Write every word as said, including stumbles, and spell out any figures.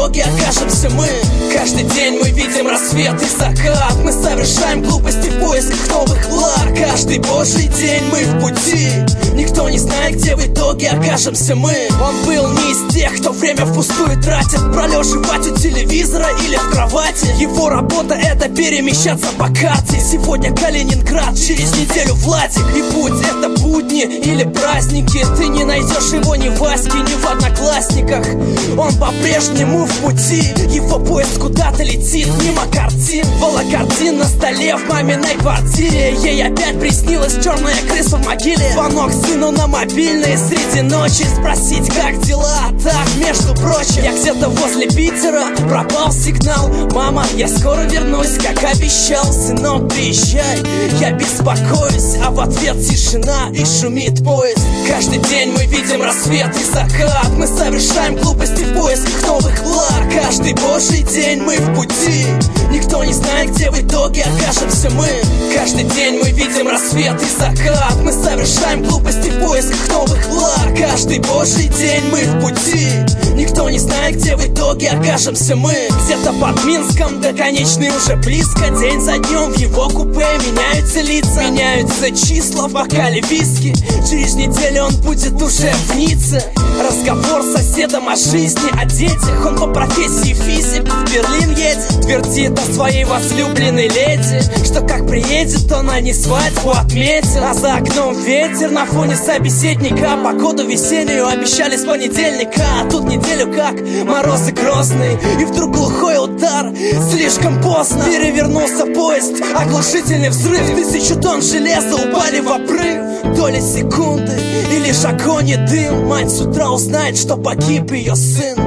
итоге окажемся мы. Каждый день мы видим рассвет и закат, мы совершаем глупости в поисках новых благ. Каждый божий день мы в пути, никто не знает, где в итоге окажемся мы. Он был не из тех, кто время впустую тратит, пролеживать у телевизора или в кровати. Его работа — это перемещаться по карте. Сегодня Калининград, через неделю Владик. И будь это будни или праздники, ты не найдешь его ни в Ваське, ни в Одноклассниках. Он по-прежнему в пути, его поезд куда-то летит мимо картин. Волокартин на столе в маминой квартире. Ей опять приснилась черная крыса в могиле. Звонок сыну на мобильный среди ночи, спросить, как дела. Так, между прочим, я где-то возле Питера, пропал сигнал. Мама, я скоро вернусь, как обещал. Сынок, приезжай, я беспокоюсь. А в ответ тишина и шумит поезд. Каждый день мы видим рассвет и закат, мы совершаем глупости в поисках новых благ. Каждый божий день мы в пути, никто не знает, где в итоге окажемся мы. Каждый день мы видим рассвет и закат, мы совершаем глупости в поисках новых благ. Каждый божий день мы в пути, никто не знает, где в итоге окажемся мы. Где-то под Минском, до конечной уже близко. День за днем в его купе меняются лица, меняются числа в бокале виски. Через неделю он будет уже в Ницце. Разговор с соседом о жизни, о детях. Он по профессии физик, в Берлин едет. Твердит о своей возлюбленной леди, что как приедет, он они свадьбу отметил. А за окном ветер на фоне собеседника. Погоду весеннюю обещали с понедельника, а тут неделю как морозы грозные. И вдруг глухой удар, слишком поздно. Перевернулся поезд, оглушительный взрыв. Тысячу тонн железа упали в обрыв. Доли секунды и лишь огонь и дым. Мать с утра узнает, что погиб ее сын.